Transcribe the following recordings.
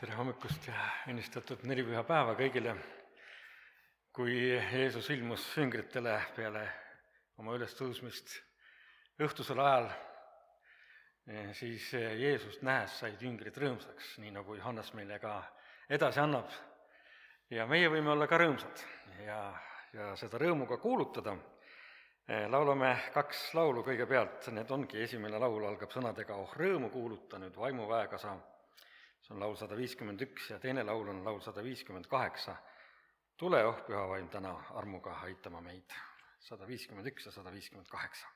Tere hommikust ja õnnistatud nelipüha päeva kõigile. Kui Jeesus ilmus jüngritele peale oma ülestõusmist õhtusel ajal, siis Jeesust nähes said jüngrid rõõmsaks, nii nagu Johannes meile ka edasi annab. Ja meie võime olla ka rõõmsad ja seda rõõmuga kuulutada. Laulame 2 laulu kõigepealt, need ongi, esimene laul algab sõnadega Oh rõõmu kuuluta nüüd vaimuväega sa. See on laul 151 ja teine laul on laul 158. Tule, oh püha vaim, täna armuga aitama meid. 151 ja 158.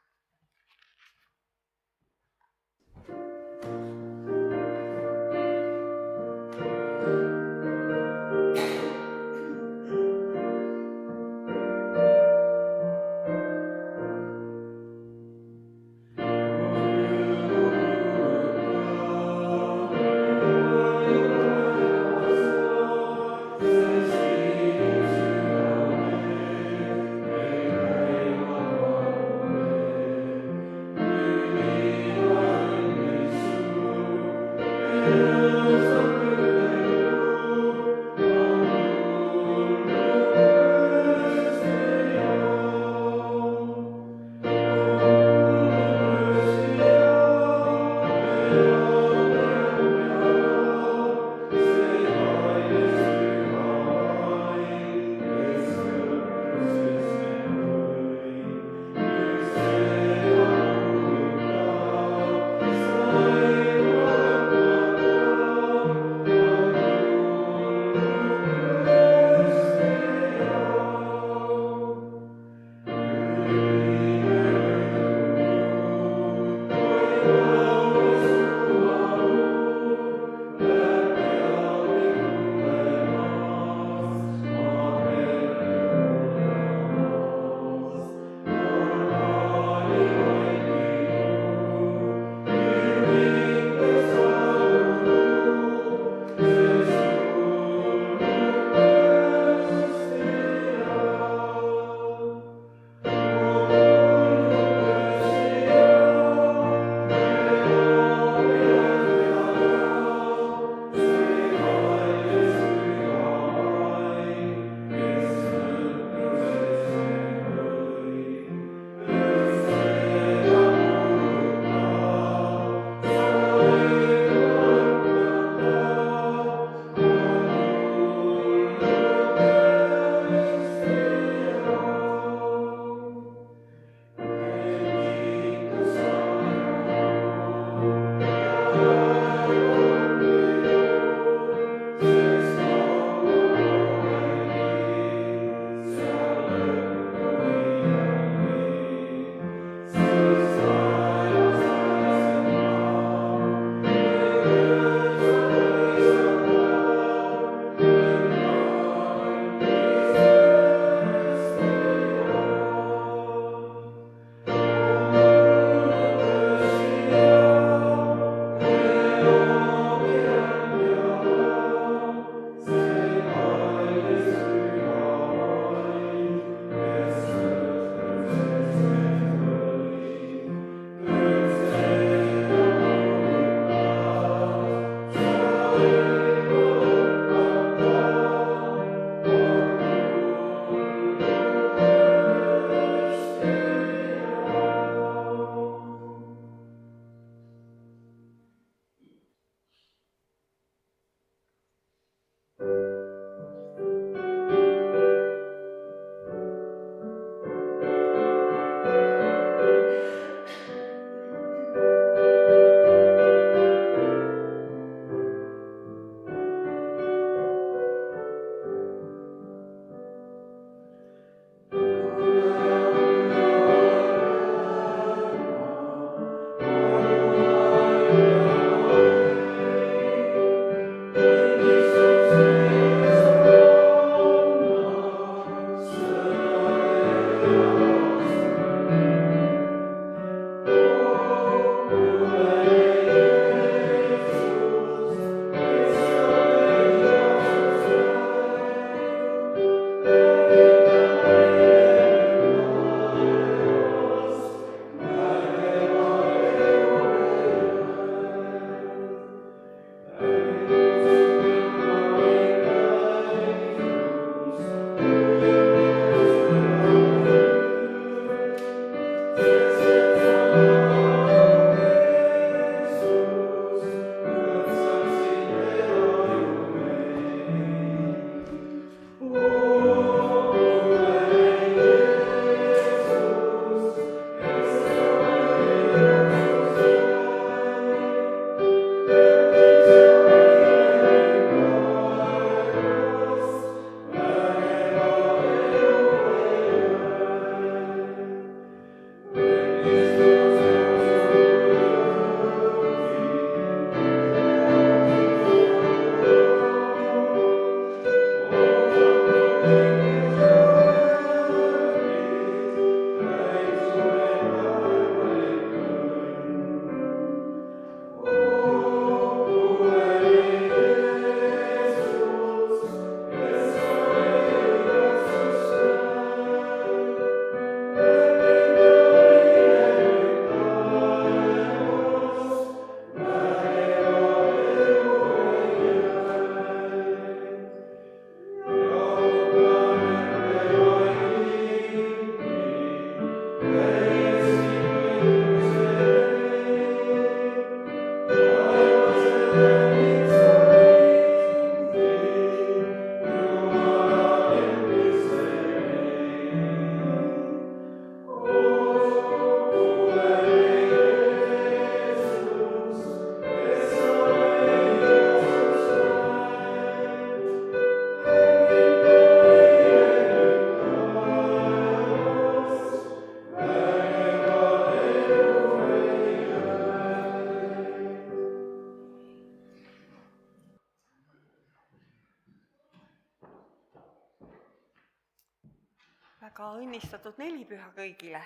Väga õnnistatud nelipüha kõigile.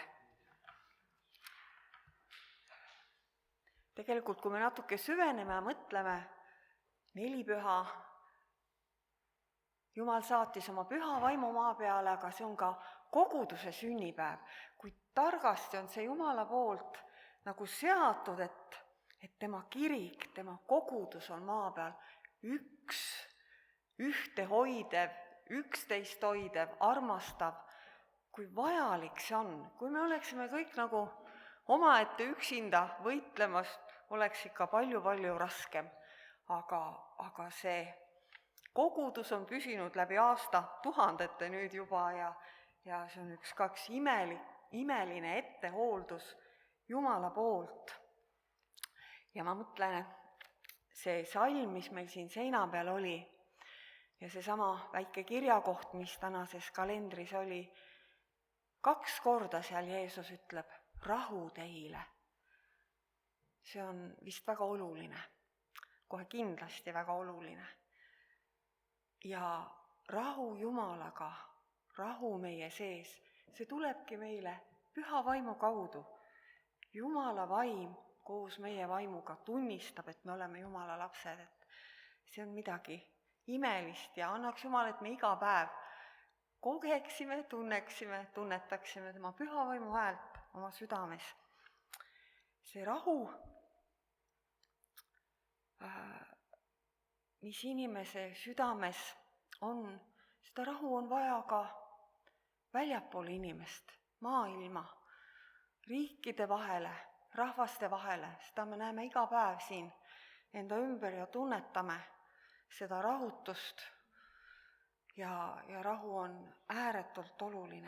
Tegelikult, kui me natuke süveneme ja mõtleme, nelipüha, Jumal saatis oma püha vaimu maa peale, aga see on ka koguduse sünnipäev. Kui targasti on see Jumala poolt nagu seatud, et tema kirik, tema kogudus on maa peal üks, ühtehoidev, üksteist hoidev, armastav. Kui vajalik see on, kui me oleksime kõik nagu omaette üksinda võitlemas, oleks ikka palju-palju raskem. Aga see kogudus on püsinud läbi aasta tuhandete nüüd juba ja see on üks imeline ettehooldus Jumala poolt. Ja ma mõtlen, see salm, mis meil siin seina peal oli ja seesama väike kirjakoht, mis tänases kalendris oli, 2 korda seal Jeesus ütleb, rahu teile. See on vist väga oluline, kohe kindlasti väga oluline. Ja rahu Jumalaga, rahu meie sees, see tulebki meile püha vaimu kaudu. Jumala vaim koos meie vaimuga tunnistab, et me oleme Jumala lapsed, et see on midagi imelist ja annaks Jumal, et me iga päev kogeksime, tunnetaksime tema püha vaimu häält oma südames. See rahu, mis inimese südames on, seda rahu on vaja ka väljapool inimest, maailma, riikide vahele, rahvaste vahele, seda me näeme iga päev siin enda ümber ja tunnetame seda rahutust ja rahu on ääretult oluline.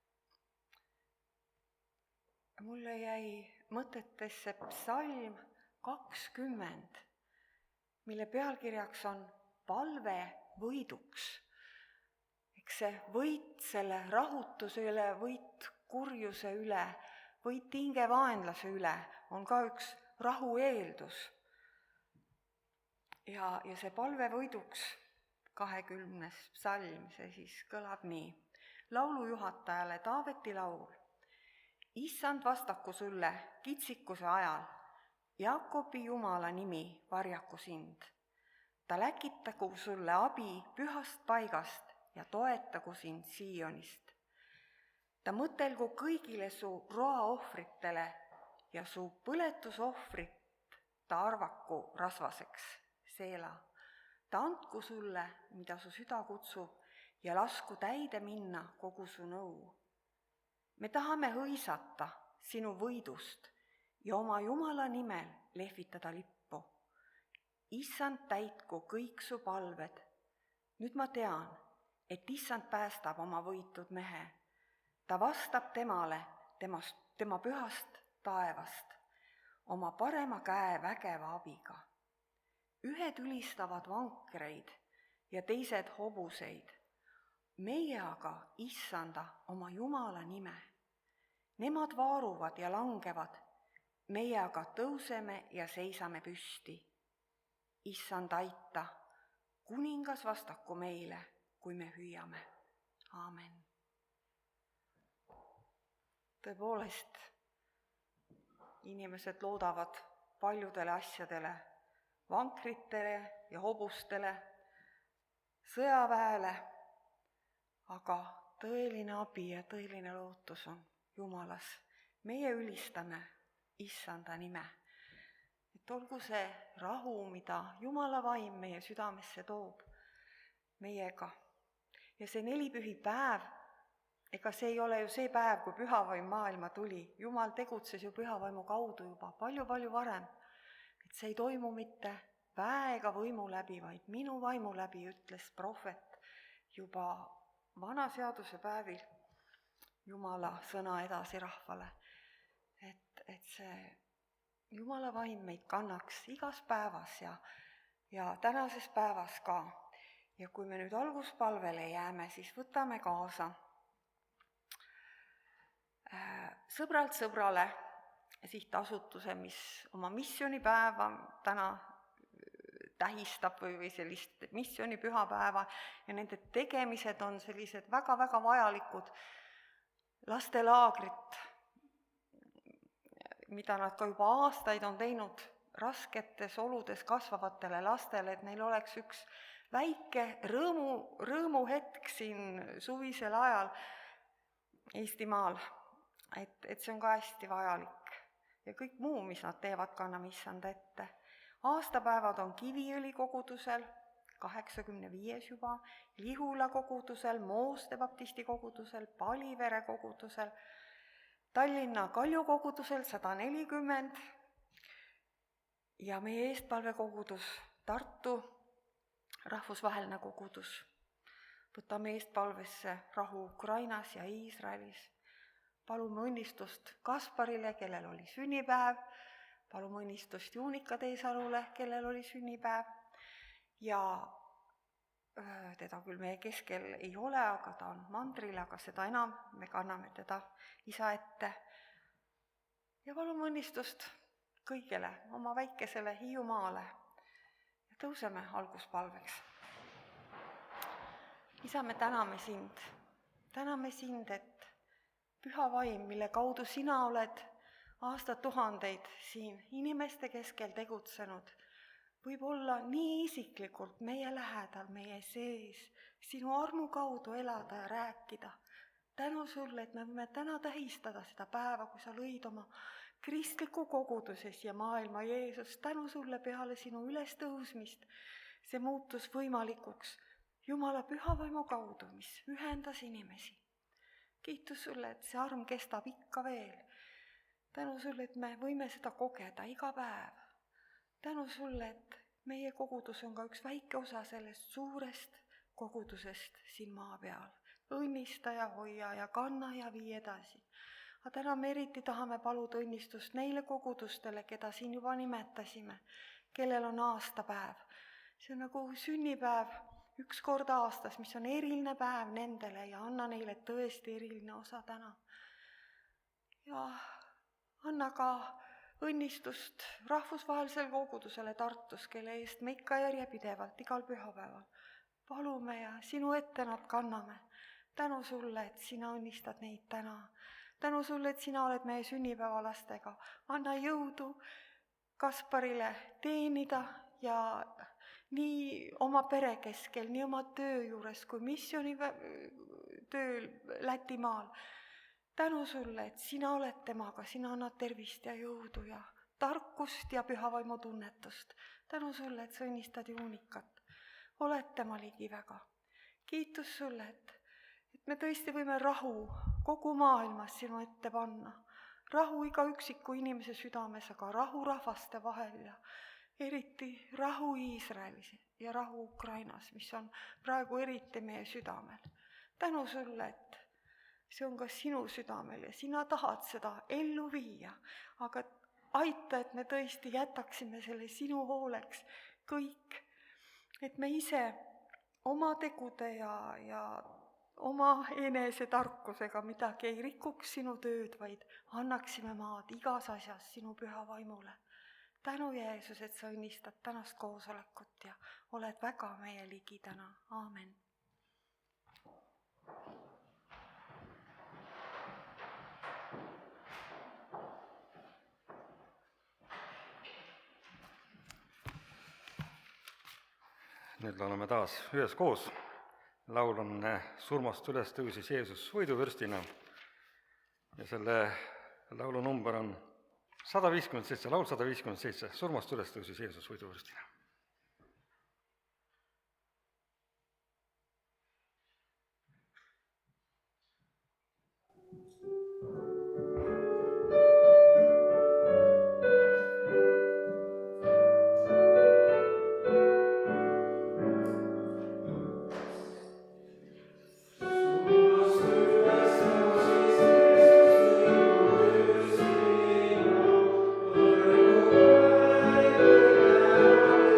Mulle jäi mõtetesse psalm 20, mille pealkirjaks on palve võiduks. Eks see võit selle rahutuse üle, võit kurjuse üle, võit hingevaenlase üle on ka üks rahu eeldus. Ja see palve võiduks 20. psalm, see siis kõlab nii. Laulujuhatajale Taaveti laul. Issand vastaku sulle kitsikuse ajal, Jaakobi Jumala nimi varjaku sind. Ta läkitagu sulle abi pühast paigast ja toetagu sind Siionist. Ta mõtelgu kõigile su roaohvritele ja su põletusohvrit ta arvaku rasvaseks, Seela. Ta andku sulle, mida su süda kutsub ja lasku täide minna kogu su nõu. Me tahame hõisata sinu võidust ja oma Jumala nimel lehvitada lippu. Issand täitku kõik su palved. Nüüd ma tean, et Issand päästab oma võitud mehe. Ta vastab temale tema pühast taevast, oma parema käe vägeva abiga. Ühed ülistavad vankreid ja teised hobuseid. Meie aga Issanda oma Jumala nime. Nemad vaaruvad ja langevad, meie aga tõuseme ja seisame püsti. Issand aita, kuningas vastaku meile, kui me hüüame. Aamen. Tõepoolest, inimesed loodavad paljudele asjadele, vankritele ja hobustele, sõjaväele, aga tõeline abi ja tõeline lootus on Jumalas. Meie ülistame Issanda nime. Et olgu see rahu, mida Jumala vaim meie südamesse toob meiega. Ja see nelipühi päev, ega see ei ole ju see päev, kui pühavaim maailma tuli. Jumal tegutses ju pühavaimu kaudu juba palju-palju varem. Et see ei toimu mitte väe ega võimu läbi, vaid minu vaimu läbi, ütles prohvet juba vana seaduse päevil Jumala sõna edasi rahvale. Et see Jumala vaim meid kannaks igas päevas ja tänases päevas ka. Ja kui me nüüd alguspalvele jääme, siis võtame kaasa Sõbralt sõbrale sihtasutuse, mis oma missioonipäeva täna tähistab või sellist missioonipühapäeva ja nende tegemised on sellised väga-väga vajalikud. lastelaagrit, mida nad ka juba aastaid on teinud rasketes oludes kasvavatele lastele, et neil oleks üks väike rõõmuhetk siin suvisel ajal Eestimaal. Et see on ka hästi vajalik. Ja kõik muu, mis nad teevad, kanname issand ette. Aastapäevad on Kiviõli kogudusel, 85 juba, Lihula kogudusel, Mooste baptisti kogudusel, Palivere kogudusel, Tallinna Kalju kogudusel 140 ja meie eestpalvekogudus Tartu rahvusvaheline kogudus. Võtame eestpalvesse rahu Ukrainas ja Iisraelis. Palume õnnistust Kasparile, kellel oli sünnipäev. Palume õnnistust Juunika Teesalule, kellel oli sünnipäev. Ja teda küll meie keskel ei ole, aga ta on mandril, aga seda enam me kanname teda isa ette. Ja palume õnnistust kõigele, oma väikesele Hiiumaale. Ja tõuseme alguspalveks. Isa, me täname sind, et püha vaim, mille kaudu sina oled aastatuhandeid siin inimeste keskel tegutsenud, võib olla nii isiklikult meie lähedal, meie sees, sinu armu kaudu elada ja rääkida. Tänu sulle, et me võime täna tähistada seda päeva, kui sa lõid oma kristliku koguduses ja maailma Jeesus. Tänu sulle peale sinu ülestõusmist. See muutus võimalikuks Jumala püha vaimu kaudu, mis ühendas inimesi. Kiitus sulle, et see arm kestab ikka veel. Tänu sulle, et me võime seda kogeda iga päev. Tänu sulle, et meie kogudus on ka üks väike osa sellest suurest kogudusest siin maa peal. Õnnista ja hoia ja kanna ja vii edasi. Aga täna me eriti tahame paluda õnnistust neile kogudustele, keda siin juba nimetasime, kellel on aastapäev. See on nagu sünnipäev üks kord aastas, mis on eriline päev nendele ja anna neile tõesti eriline osa täna. Ja anna ka õnnistust rahvusvahelisele kogudusele Tartus, kelle eest me ikka järjepidevalt igal pühapäeval palume ja sinu ette nad kanname. Tänu sulle, et sina õnnistad neid täna. Tänu sulle, et sina oled meie sünnipäevalastega. Anna jõudu Kasparile teenida ja nii oma pere keskel, nii oma töö juures kui missiooni tööl Lätimaal. Tänu sulle, et sina oled temaga, sina annad tervist ja jõudu ja tarkust ja pühavaimu tunnetust. Tänu sulle, et sa õnnistad Juunikat. Oled tema ligi väga. Kiitus sulle, et me tõesti võime rahu kogu maailmas sinu ette panna. Rahu iga üksiku inimese südames, aga rahu rahvaste vahel ja eriti rahu Iisraelis ja rahu Ukrainas, mis on praegu eriti meie südamel. Tänu sulle, et see on ka sinu südamel ja sina tahad seda ellu viia, aga aita, et me tõesti jätaksime selle sinu hooleks kõik, et me ise oma tegude ja oma enese tarkusega midagi ei rikuks sinu tööd, vaid annaksime maad igas asjas sinu püha vaimule. Tänu Jeesus, et sa õnnistad tänast koosolekut ja oled väga meie ligi täna. Aamen. Nüüd laulame taas üheskoos. Laul on Surmast üles tõusis Jeesus võiduvürstina ja selle laulu number on 157, laul 157, Surmast üles tõusis Jeesus võiduvürstina. Thank you.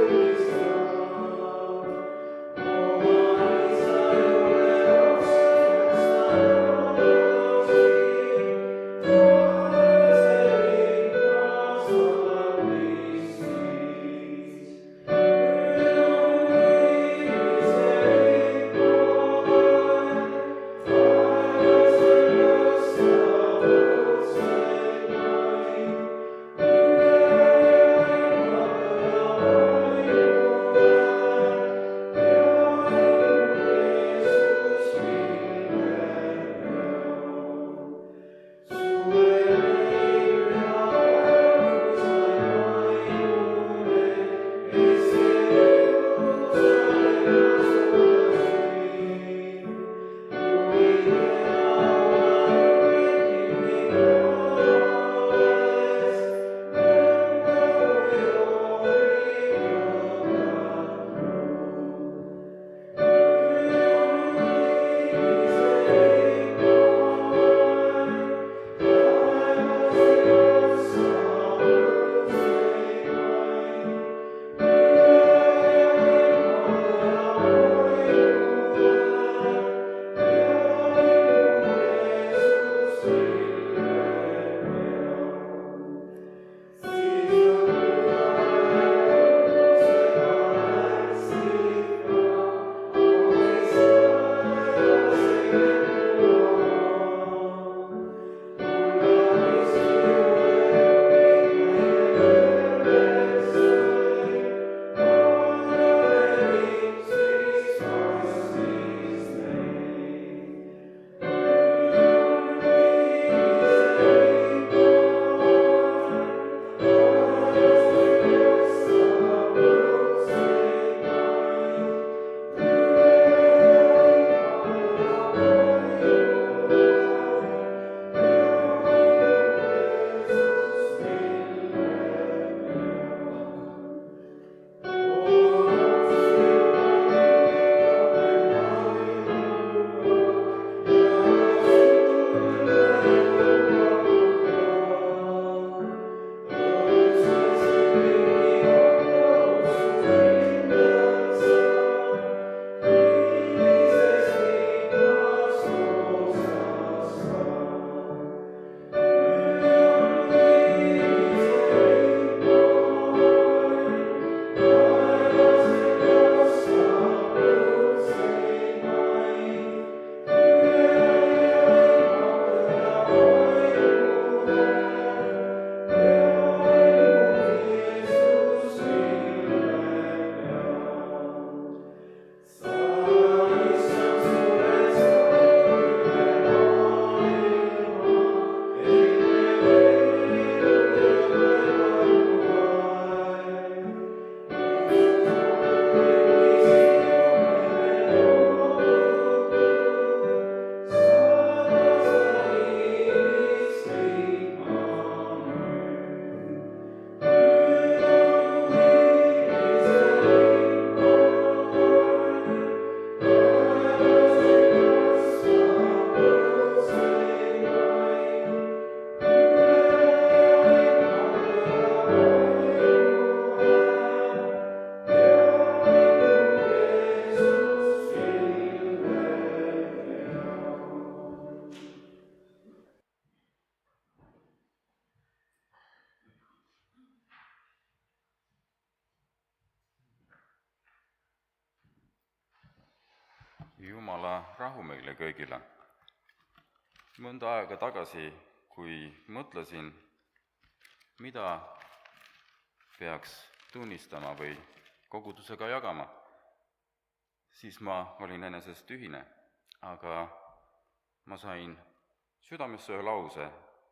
Jumala rahu meile kõigile. Mõnda aega tagasi, kui mõtlesin, mida peaks tunnistama või kogudusega jagama, siis ma olin enesest tühine, aga ma sain südamesse ühe lause,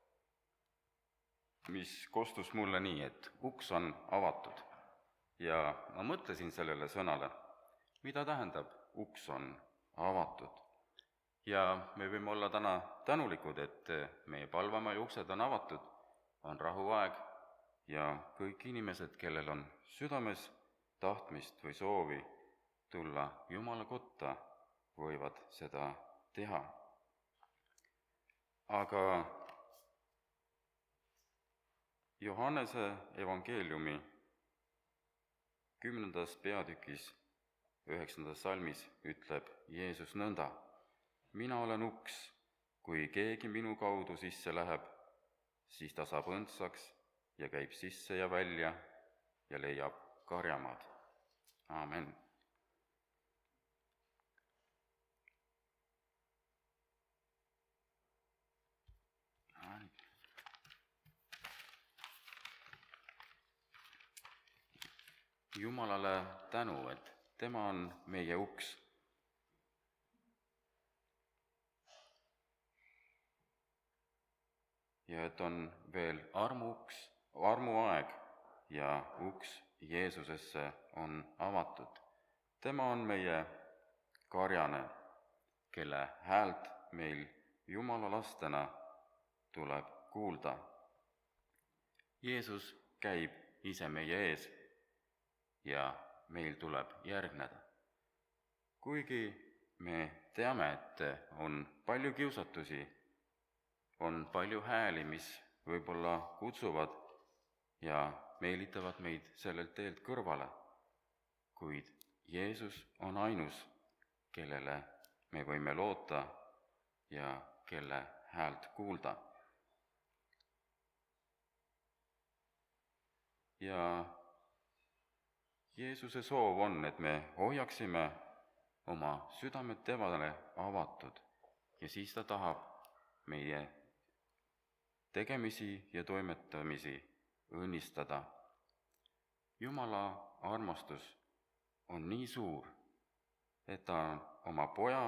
mis kostus mulle nii, et uks on avatud. Ja ma mõtlesin sellele sõnale, mida tähendab uks on avatud. Ja me võime olla täna tänulikud, et meie Palvamaja uksed on avatud, on rahuaeg ja kõik inimesed, kellel on südames tahtmist või soovi tulla Jumala kotta, võivad seda teha. Aga Johannese evangeeliumi 10. peatükis 9. salmis ütleb Jeesus nõnda: mina olen uks, kui keegi minu kaudu sisse läheb, siis ta saab õndsaks ja käib sisse ja välja ja leiab karjamaad. Aamen. Jumalale tänu, et tema on meie uks. Ja et on veel armuaeg ja uks Jeesusesse on avatud. Tema on meie karjane, kelle häält meil Jumala lastena tuleb kuulda. Jeesus käib ise meie ees ja meil tuleb järgneda. Kuigi me teame, et on palju kiusatusi, on palju hääli, mis võib-olla kutsuvad ja meelitavad meid sellelt teelt kõrvale, kuid Jeesus on ainus, kellele me võime loota ja kelle häält kuulda. Ja Jeesuse soov on, et me hoiaksime oma südamed temale avatud ja siis ta tahab meie tegemisi ja toimetamisi õnnistada. Jumala armastus on nii suur, et ta oma poja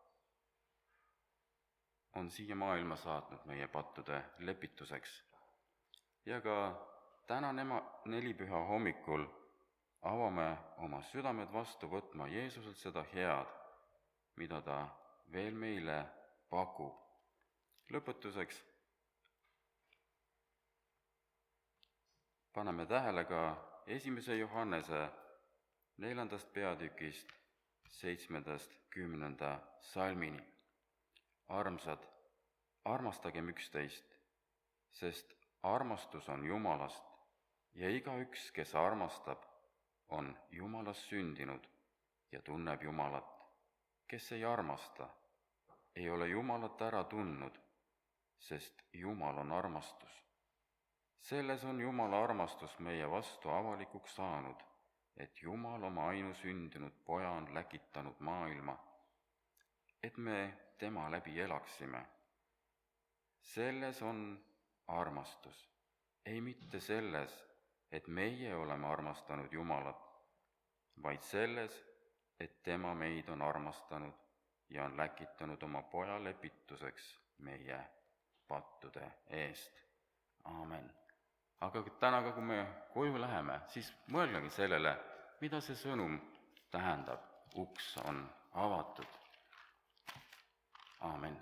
on siia maailma saatnud meie pattude lepituseks. Ja ka täna nelipüha hommikul avame oma südamed vastu võtma Jeesuselt seda head, mida ta veel meile pakub. Lõpetuseks paneme tähele ka 1. Johannese 4. peatükist 7.–10. salmini. Armsad, armastagem üksteist, sest armastus on Jumalast ja igaüks, kes armastab, on Jumalast sündinud ja tunneb Jumalat. Kes ei armasta, ei ole Jumalat ära tundnud, sest Jumal on armastus. Selles on Jumala armastus meie vastu avalikuks saanud, et Jumal oma ainusündinud poja on läkitanud maailma, et me tema läbi elaksime. Selles on armastus, ei mitte selles, et meie oleme armastanud Jumalat, vaid selles, et tema meid on armastanud ja on läkitanud oma poja lepituseks meie pattude eest. Aamen. Aga täna, kui me koju läheme, siis mõelgegi sellele, mida see sõnum tähendab. Uks on avatud. Aamen.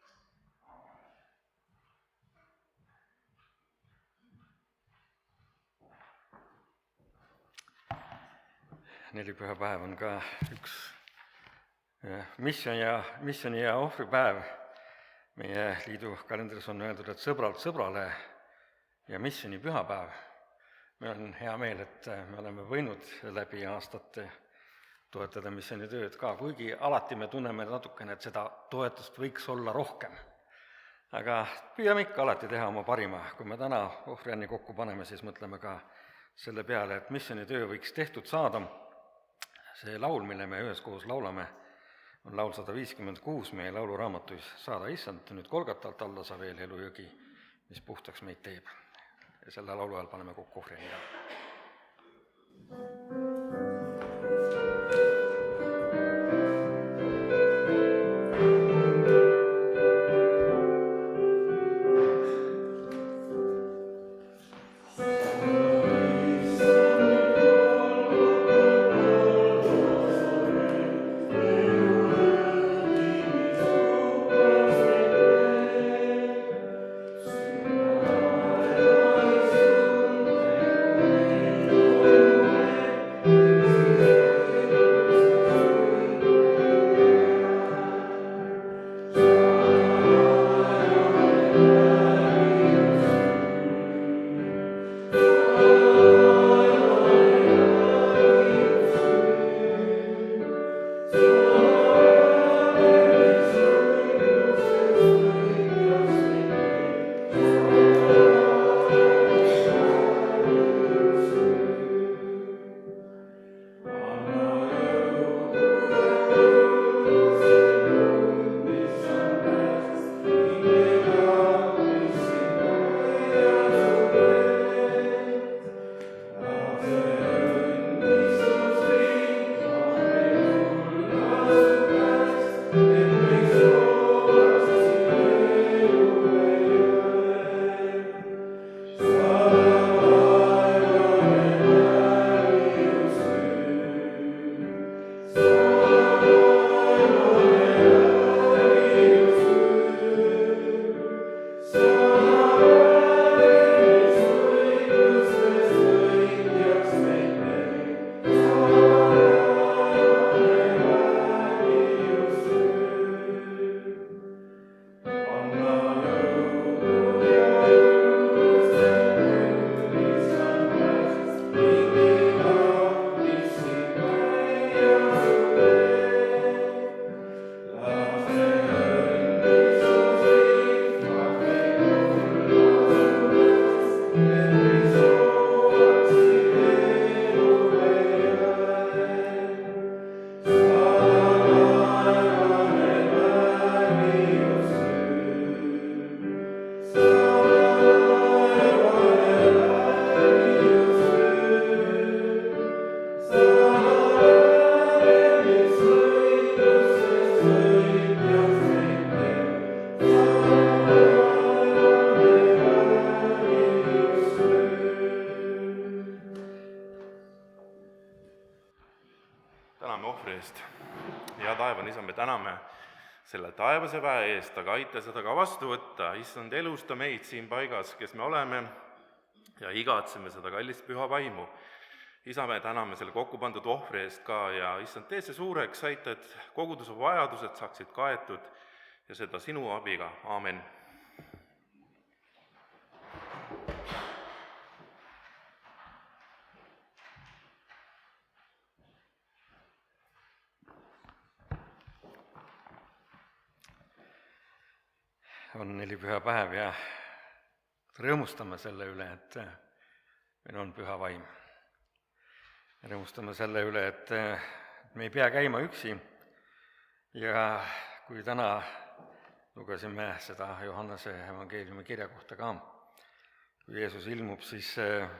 Nelipühapäev on ka üks missioni ja ohvripäev. Meie liidu kalendris on öeldud, et sõbralt sõbrale ja missioni pühapäev. Meil on hea meel, et me oleme võinud läbi aastate toetada missionitööd ka, kuigi alati me tunneme natukene, et seda toetust võiks olla rohkem. Aga püüame ikka alati teha oma parima. Kui me täna ohvrianni kokku paneme, siis mõtleme ka selle peale, et missionitöö võiks tehtud saada. See laul, mille me üheskoos laulame, on laul 156 meie lauluraamatus Saada issand, nüüd Kolgatalt alla sa veel elujõgi, mis puhtaks meid teeb. Ja selle laulu ajal paneme kokku ohvrinina. täname selle taevase väe eest, aga aita seda ka vastu võtta. Issand, elusta meid siin paigas, kes me oleme, ja igatseme seda kallist püha vaimu. Isa, me täname selle kokku pandud ohvri eest ka ja issand, tee see suureks, aita, et koguduse vajadused saaksid kaetud ja seda sinu abiga. Aamen. On nelipüha päev ja rõõmustame selle üle, et meil on püha vaim. Rõõmustame selle üle, et me ei pea käima üksi ja kui täna lugesime seda Johannese evangeeliumi kirja kohta ka, kui Jeesus ilmub, siis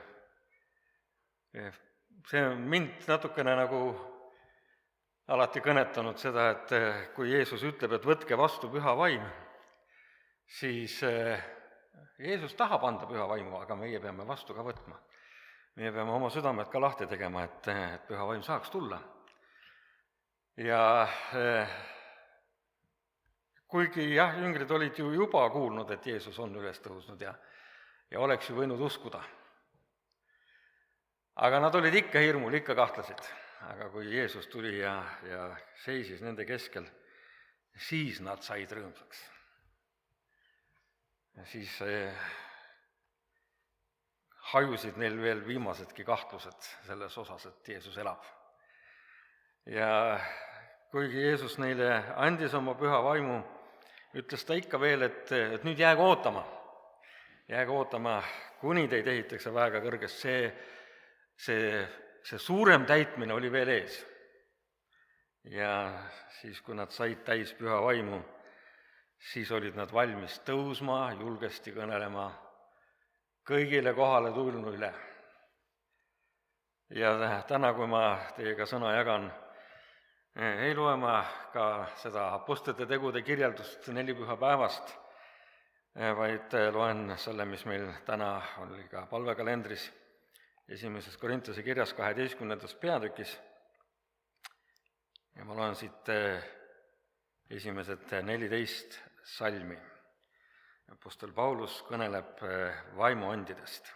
see on mind natukene nagu alati kõnetanud seda, et kui Jeesus ütleb, et võtke vastu püha vaim, siis Jeesus tahab anda püha vaimu, aga meie peame vastu ka võtma. Meie peame oma südamed ka lahti tegema, et püha vaim saaks tulla. Ja kuigi jah, jüngrid olid ju juba kuulnud, et Jeesus on üles tõusnud ja oleks ju võinud uskuda. Aga nad olid ikka hirmul, ikka kahtlesid. Aga kui Jeesus tuli ja seisis nende keskel, siis nad said rõõmsaks. Ja siis hajusid neil veel viimasedki kahtlused selles osas, et Jeesus elab. Ja kuigi Jeesus neile andis oma püha vaimu, ütles ta ikka veel, et nüüd jääge ootama. Jääge ootama, kuni teid ehitakse väega kõrgest. See suurem täitmine oli veel ees. ja siis, kui nad said täis püha vaimu, siis olid nad valmis tõusma, julgesti kõnelema kõigile kohale tulnuile. Ja täna, kui ma teiega sõna jagan, ei loe ma ka seda Apostlite tegude kirjeldust nelipühapäevast, vaid loen selle, mis meil täna oli ka palvekalendris, 1. Korintuse kirjas 12. peatükis. Ja ma loen siit esimesed 14 salmi. Apostel Paulus kõneleb vaimuandidest.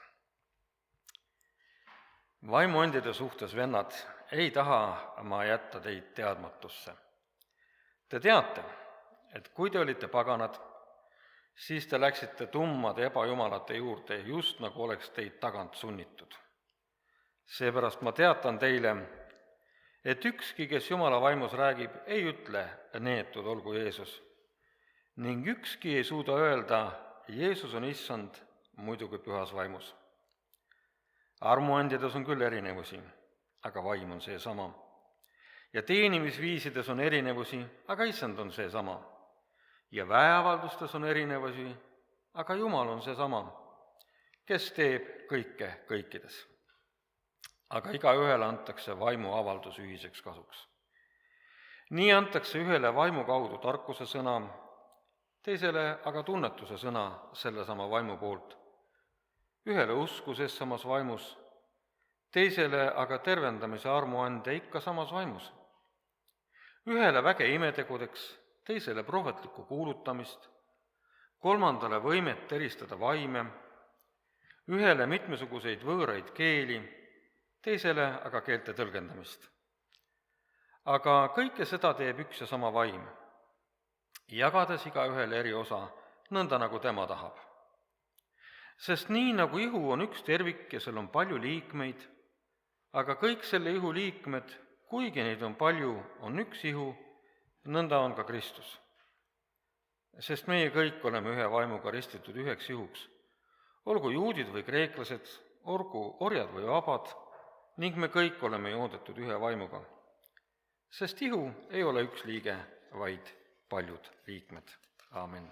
Vaimuandide suhtes, vennad, ei taha ma jätta teid teadmatusse. Te teate, et kui te olite paganad, siis te läksite tummade ebajumalate juurde, just nagu oleks teid tagant sunnitud. Seepärast ma teatan teile, et ükski, kes Jumala vaimus räägib, ei ütle, neetud olgu Jeesus, ning ükski ei suuda öelda, Jeesus on issand, muidugi pühas vaimus. Armuandides on küll erinevusi, aga vaim on seesama. Ja teenimisviisides on erinevusi, aga issand on seesama. Ja väeavaldustes on erinevusi, aga Jumal on seesama, kes teeb kõike kõikides. Aga igaühele antakse vaimuavaldus ühiseks kasuks. Nii antakse ühele vaimu kaudu tarkuse sõna, teisele aga tunnetuse sõna sellesama vaimu poolt, ühele usku ses samas vaimus, teisele aga tervendamise armuande ikka samas vaimus, ühele väge imetegudeks, teisele prohvetlikku kuulutamist, kolmandale võimet eristada vaime, ühele mitmesuguseid võõraid keeli, teisele aga keelte tõlgendamist. Aga kõike seda teeb üks ja sama vaim, jagades igaühele eri osa, nõnda nagu tema tahab. Sest nii nagu ihu on üks tervik ja seal on palju liikmeid, aga kõik selle ihu liikmed, kuigi neid on palju, on üks ihu, nõnda on ka Kristus. Sest meie kõik oleme ühe vaimuga ristitud üheks ihuks, olgu juudid või kreeklased, olgu orjad või vabad, ning me kõik oleme joodetud ühe vaimuga. Sest ihu ei ole üks liige, vaid paljud liikmed. Aamen.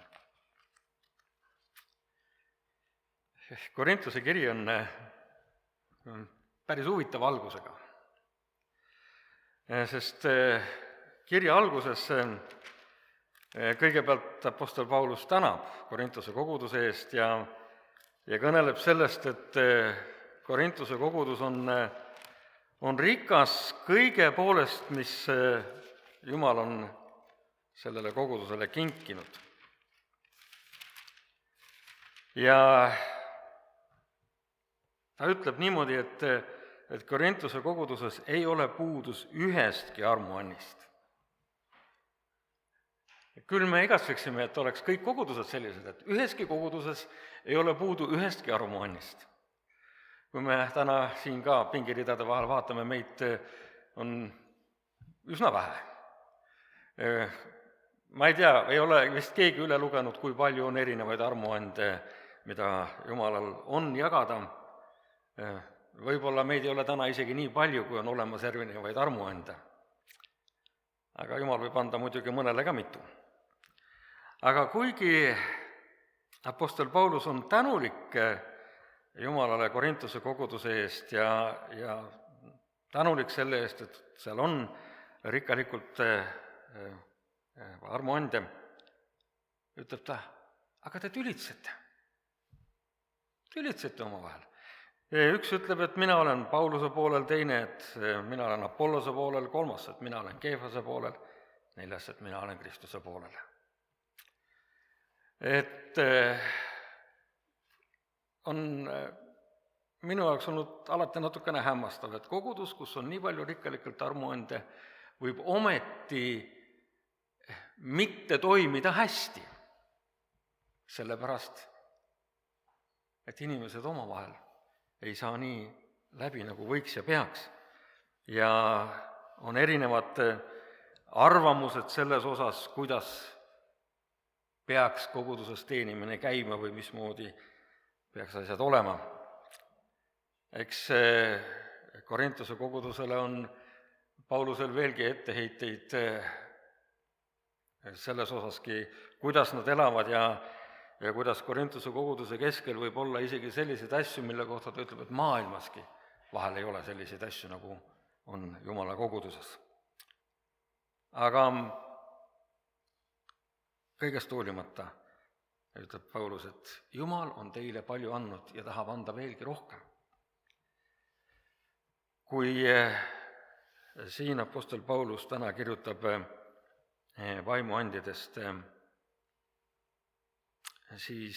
Korintuse kiri on päris huvitava algusega, sest kirja alguses kõigepealt Apostel Paulus tänab Korintuse koguduse eest ja kõneleb sellest, et Korintuse kogudus on rikas kõige poolest, mis Jumal on sellele kogudusele kinkinud. Ja ta ütleb niimoodi, et Korintuse koguduses ei ole puudus ühestki armuannist. Küll me igatseksime, et oleks kõik kogudused sellised, et üheski koguduses ei ole puudu ühestki armuannist. Kui me täna siin ka pingiridade vahel vaatame, meid on üsna vähe. Ma ei tea, ei ole vist keegi üle lugenud, kui palju on erinevaid armuande, mida Jumalal on jagada. Võib-olla meid ei ole täna isegi nii palju, kui on olemas erinevaid armuande. Aga Jumal võib anda muidugi mõnele ka mitu. Aga kuigi Apostel Paulus on tänulik Jumalale Korintuse koguduse eest ja tänulik selle eest, et seal on rikkalikult armuande, ütleb ta, aga te tülitsete omavahel. Üks ütleb, et mina olen Pauluse poolel, teine, et mina olen Apollose poolel, kolmas, et mina olen Keefase poolel, neljas, et mina olen Kristuse poolel. Et on minu jaoks olnud alati natukene hämmastav, et kogudus, kus on nii palju rikkalikult armuande, võib ometi mitte toimida hästi, sellepärast, et inimesed omavahel ei saa nii läbi, nagu võiks ja peaks. Ja on erinevad arvamused selles osas, kuidas peaks koguduses teenimine käima või mismoodi peaks asjad olema. Eks Korintuse kogudusele on Paulusel veelgi etteheiteid selles osaski, kuidas nad elavad ja kuidas Korintuse koguduse keskel võib olla isegi selliseid asju, mille kohta ta ütleb, et maailmaski vahel ei ole selliseid asju, nagu on Jumala koguduses. Aga kõigest hoolimata ütleb Paulus, et Jumal on teile palju andnud ja tahab anda veelgi rohkem. Kui siin apostel Paulus täna kirjutab vaimuandjadest, siis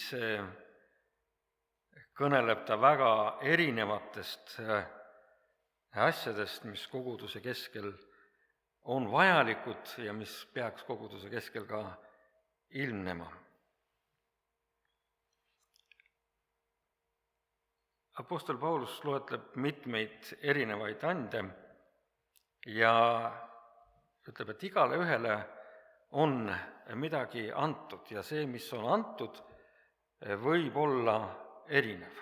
kõneleb ta väga erinevatest asjadest, mis koguduse keskel on vajalikud ja mis peaks koguduse keskel ka ilmnema. Apostel Paulus loetleb mitmeid erinevaid ande ja ütleb, et igale ühele on midagi antud ja see, mis on antud, võib olla erinev.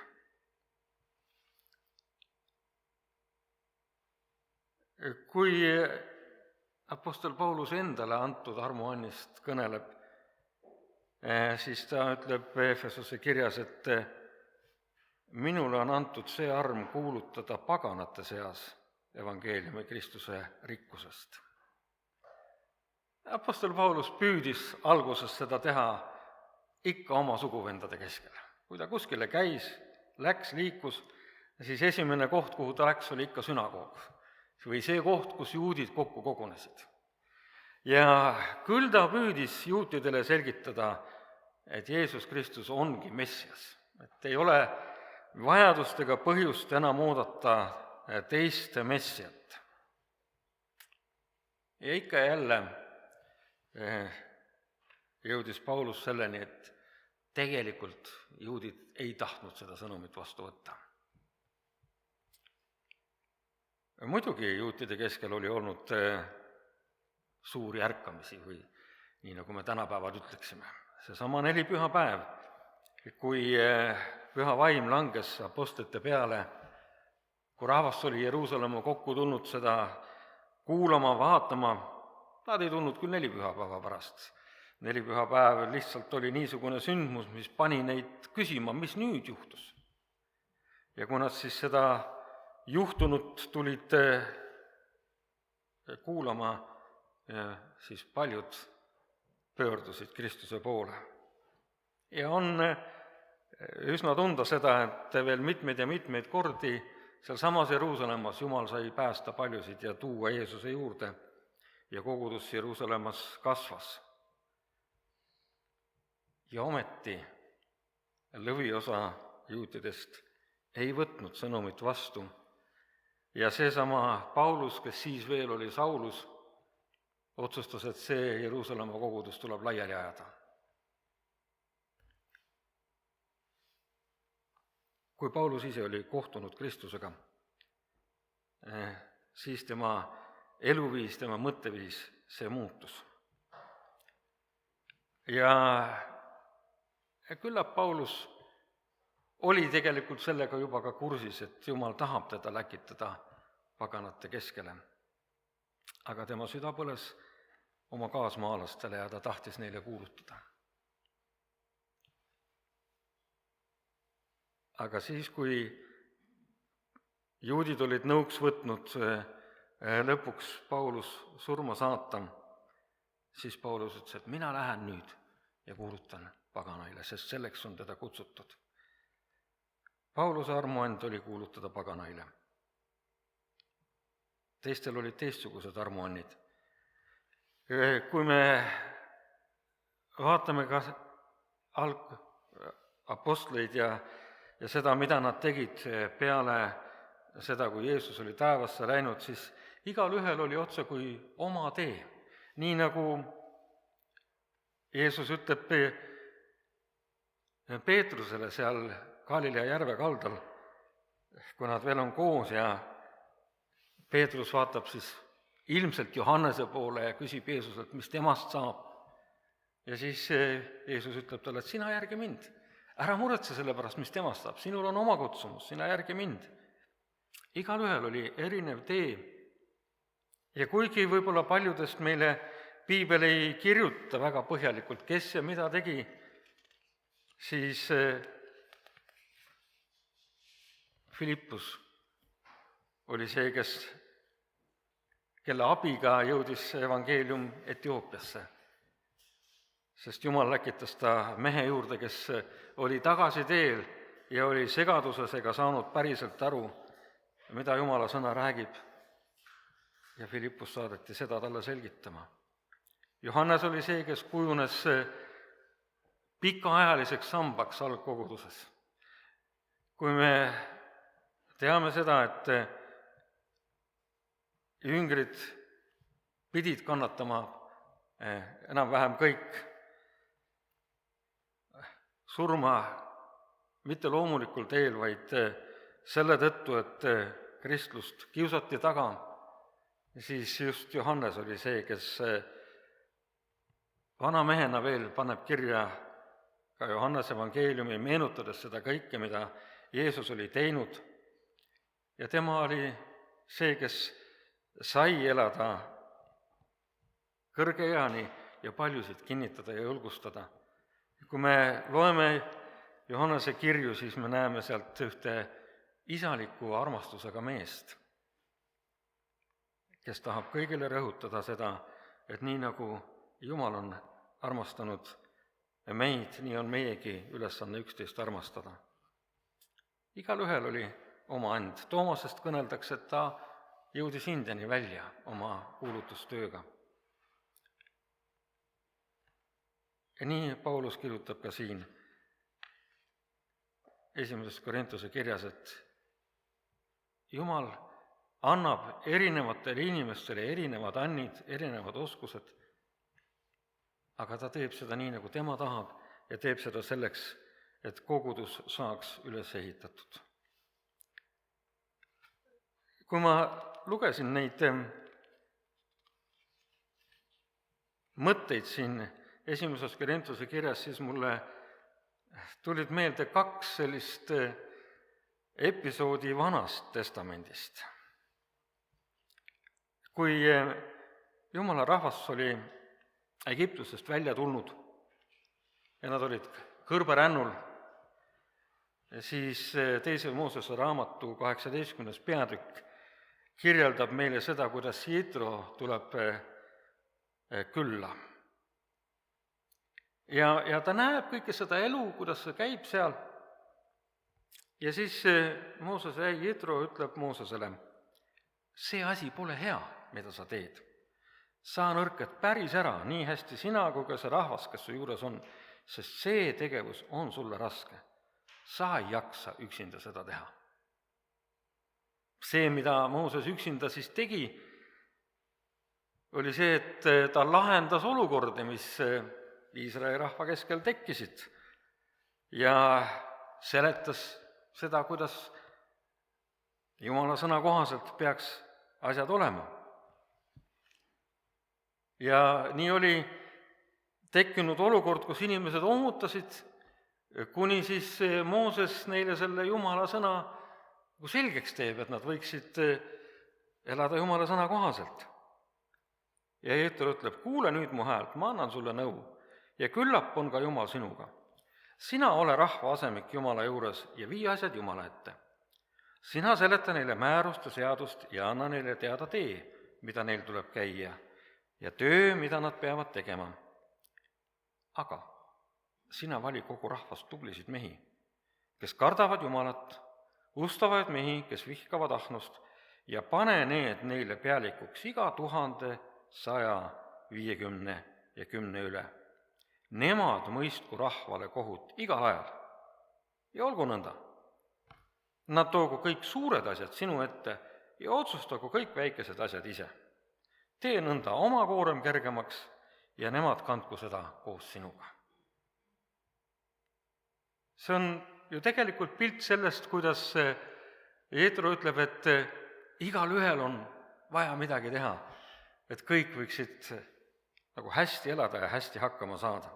Kui apostel Paulus endale antud armuannist kõneleb, siis ta ütleb Efesose kirjas, et minule on antud see arm kuulutada paganate seas evangeeliumi Kristuse rikkusest. Apostel Paulus püüdis alguses seda teha ikka oma suguvendade keskel. Kui ta kuskile käis, liikus, siis esimene koht, kuhu ta läks, oli ikka sünagoog või see koht, kus juudid kokku kogunesid. Ja küll ta püüdis juutidele selgitada, et Jeesus Kristus ongi Messias, et ei ole vajadust ega põhjust enam oodata teist Messiat. Ja ikka ja jälle jõudis Paulus selleni, et tegelikult juudid ei tahtnud seda sõnumit vastu võtta. Muidugi juutide keskel oli olnud suuri ärkamisi või nii, nagu me tänapäevad ütleksime. Seesama 4 pühapäev, kui püha vaim langes apostlite peale, kui rahvas oli Jeruusalemma kokku tulnud seda kuulama, vaatama, nad ei tulnud küll 4 pühapäeva pärast. 4 pühapäev lihtsalt oli niisugune sündmus, mis pani neid küsima, mis nüüd juhtus. Ja kui nad siis seda juhtunut tulid kuulama, siis paljud pöördusid Kristuse poole. Ja on üsna tunda seda, et veel mitmeid ja mitmeid kordi sealsamas Jeruusalemmas Jumal sai päästa paljusid ja tuua Jeesuse juurde ja kogudus Jeruusalemmas kasvas. Ja ometi lõviosa juutidest ei võtnud sõnumit vastu ja seesama Paulus, kes siis veel oli Saulus, otsustas, et see Jeruusalemma kogudus tuleb laiali ajada. Kui Paulus ise oli kohtunud Kristusega, siis tema eluviis, tema mõtteviis, see muutus. Ja küllap Paulus oli tegelikult sellega juba ka kursis, et Jumal tahab teda läkitada paganate keskele. Aga tema süda põles oma kaasmaalastele ja ta tahtis neile kuulutada. Aga siis, kui juudid olid nõuks võtnud lõpuks Paulus surma saata, siis Paulus ütles, et mina lähen nüüd ja kuulutan paganaile, sest selleks on teda kutsutud. Pauluse armuand oli kuulutada paganaile. Teistel olid teistsugused armuannid. Kui me vaatame ka apostleid ja seda, mida nad tegid peale seda, kui Jeesus oli taevasse läinud, siis igal ühel oli otse kui oma tee. Nii nagu Jeesus ütleb Peetrusele seal Galilea järve kaldal, kui nad veel on koos ja Peetrus vaatab siis ilmselt Johannese poole ja küsib Jeesuselt, mis temast saab. Ja siis Jeesus ütleb talle, et sina järgi mind. Ära muretse selle pärast, mis temast saab. Sinul on oma kutsumus, sina järgi mind. Igal ühel oli erinev tee ja kuigi võib-olla paljudest meile piibel ei kirjuta väga põhjalikult, kes ja mida tegi, siis Philippus oli see, kelle abiga jõudis evangeelium Etioopiasse. Sest Jumal läkitas ta mehe juurde, kes oli tagasiteel ja oli segaduses ega saanud päriselt aru, mida Jumala sõna räägib. Ja Philippus saadeti seda talle selgitama. Johannes oli see, kes kujunes pikaajaliseks sambaks algkoguduses. Kui me teame seda, et jüngrid pidid kannatama enam-vähem kõik surma mitte loomulikul teel, vaid selle tõttu, et kristlust kiusati taga, siis just Johannes oli see, kes vana mehena veel paneb kirja ka Johannese evangeeliumi, meenutades seda kõike, mida Jeesus oli teinud. Ja tema oli see, kes sai elada kõrge eani ja paljusid kinnitada ja julgustada. Kui me loeme Johannese kirju, siis me näeme sealt ühte isaliku armastusega meest, kes tahab kõigile rõhutada seda, et nii nagu Jumal on armastanud meid, nii on meiegi ülesanne üksteist armastada. Igalühel oli oma and. Toomasest kõneldakse, et ta jõudis Indiani välja oma kuulutustööga. Ja nii Paulus kirjutab ka siin 1. Korintuse kirjas, et Jumal annab erinevatele inimestele erinevad annid, erinevad oskused, aga ta teeb seda nii, nagu tema tahab ja teeb seda selleks, et kogudus saaks üles ehitatud. Kui ma lugesin neid mõtteid siin 1. Korintuse kirjas, siis mulle tulid meelde 2 sellist episoodi Vanast Testamendist. Kui Jumala rahvas oli Egiptusest välja tulnud ja nad olid kõrberännul, siis 2. Moosese raamatu 18. peatükk kirjeldab meile seda, kuidas Jitro tuleb külla. Ja ta näeb kõike seda elu, kuidas see käib seal, ja siis Moosese äi Jitro ütleb Moosesele, see asi pole hea, mida sa teed. Sa nõrkad päris ära, nii hästi sina kui ka see rahvas, kes su juures on, sest see tegevus on sulle raske. Sa ei jaksa üksinda seda teha. See, mida Mooses üksinda siis tegi, oli see, et ta lahendas olukordi, mis Iisraeli rahva keskel tekkisid ja seletas seda, kuidas Jumala sõna kohaselt peaks asjad olema. Ja nii oli tekkinud olukord, kus inimesed oomutasid, kuni siis Mooses neile selle Jumala sõna selgeks teeb, et nad võiksid elada Jumala sõna kohaselt. Ja Jitro ütleb, kuule nüüd mu häält, ma annan sulle nõu ja küllap on ka Jumal sinuga. Sina ole rahva asemik Jumala juures ja vii asjad Jumala ette. Sina seleta neile määrust ja seadust ja anna neile teada tee, mida neil tuleb käia, ja töö, mida nad peavad tegema. Aga sina vali kogu rahvast tublisid mehi, kes kardavad Jumalat, ustavaid mehi, kes vihkavad ahnust, ja pane need neile pealikuks iga 1000, 100, 50 ja 10 üle. Nemad mõistku rahvale kohut igal ajal. Ja olgu nõnda. Nad toogu kõik suured asjad sinu ette ja otsustagu kõik väikesed asjad ise. Tee nõnda oma koorem kergemaks ja nemad kandku seda koos sinuga. See on ju tegelikult pilt sellest, kuidas Jitro ütleb, et igal ühel on vaja midagi teha, et kõik võiksid nagu hästi elada ja hästi hakkama saada.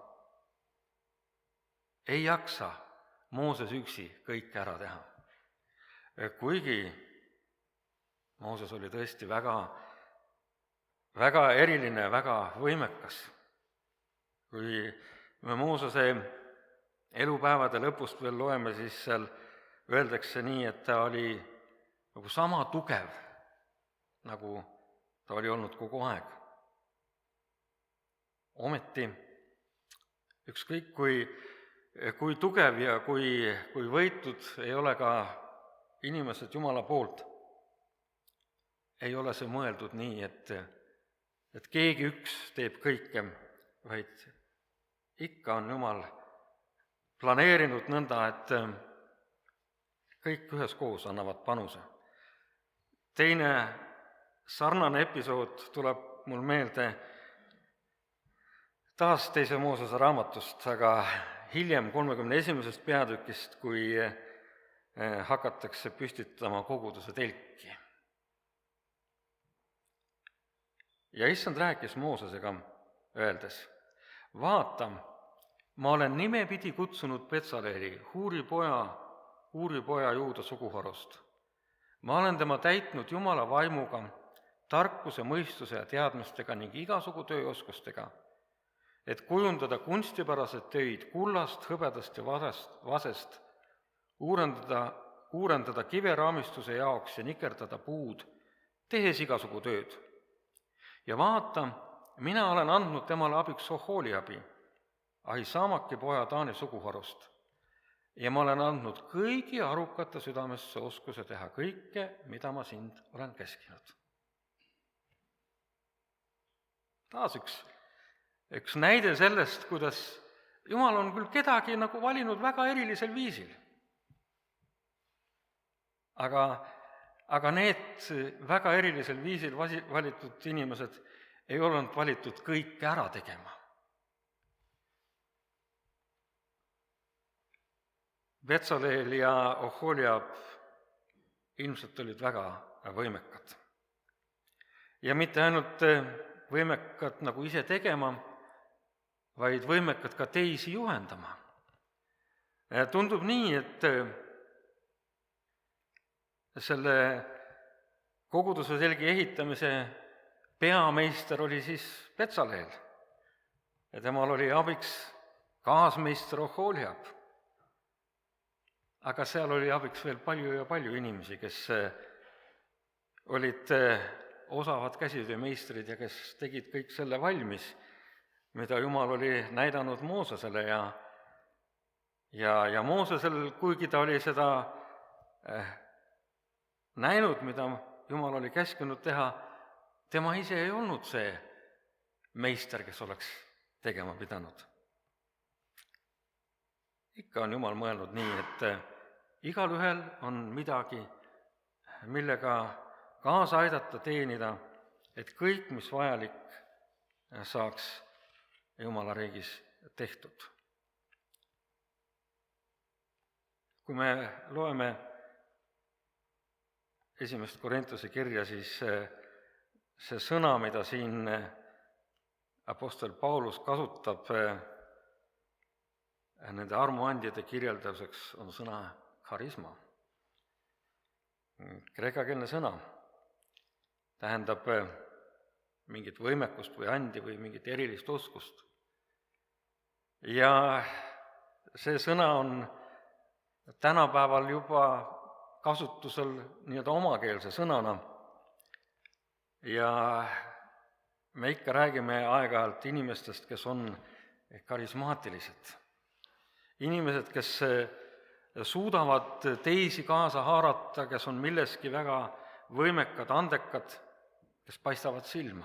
Ei jaksa Mooses üksi kõike ära teha. Kuigi Mooses oli tõesti väga väga eriline, väga võimekas. Kui me Moosese elupäevade lõpust veel loeme, siis seal öeldakse nii, et ta oli nagu sama tugev, nagu ta oli olnud kogu aeg. Ometi ükskõik kui tugev ja kui võitud ei ole ka inimesed Jumala poolt, ei ole see mõeldud nii, et keegi üks teeb kõike, vaid ikka on Jumal planeerinud nõnda, et kõik üheskoos annavad panuse. Teine sarnane episood tuleb mul meelde taas 2. Moosese raamatust, aga hiljem 31. peatükist, kui hakatakse püstitama koguduse telki. Ja issand rääkis Moosesega, öeldes, vaata, ma olen nimepidi kutsunud Betsaleeli, Huuri poja Juuda suguharust. Ma olen tema täitnud Jumala vaimuga, tarkuse, mõistuse ja teadmistega ning igasugu tööoskustega, et kujundada kunstipäraseid töid kullast, hõbedast ja vasest, uurendada kiveraamistuse jaoks ja nikerdada puud, tehes igasugu tööd. Ja vaata, mina olen andnud temale abiks Oholiabi, Ahisamaki poja Taani suguharust, ja ma olen andnud kõigi arukate südamesse oskuse teha kõike, mida ma sind olen käskinud. Taas üks näide sellest, kuidas Jumal on küll kedagi nagu valinud väga erilisel viisil. Aga need väga erilisel viisil valitud inimesed ei olnud valitud kõike ära tegema. Betsaleel ja Oholiab ilmselt olid väga võimekad. Ja mitte ainult võimekad nagu ise tegema, vaid võimekad ka teisi juhendama. Tundub nii, et selle koguduse telgi ehitamise peameister oli siis Betsaleel ja temal oli abiks kaasmeister Oholiab. Aga seal oli abiks veel palju ja palju inimesi, kes olid osavad käsitöömeistrid ja kes tegid kõik selle valmis, mida Jumal oli näidanud Moosesele ja Moosesel, kuigi ta oli seda näinud, mida Jumal oli käskinud teha, tema ise ei olnud see meister, kes oleks tegema pidanud. Ikka on Jumal mõelnud nii, et igalühel on midagi, millega kaasa aidata, teenida, et kõik, mis vajalik, saaks Jumala riigis tehtud. Kui me loeme 1. Korintuse kirja, siis see sõna, mida siin apostel Paulus kasutab nende armuandjate kirjelduseks, on sõna karisma. Kreekakeelne sõna tähendab mingit võimekust või andi või mingit erilist oskust. Ja see sõna on tänapäeval juba kasutusel nii-öelda omakeelse sõnana ja me ikka räägime aeg-ajalt inimestest, kes on karismaatilised. Inimesed, kes suudavad teisi kaasa haarata, kes on milleski väga võimekad, andekad, kes paistavad silma.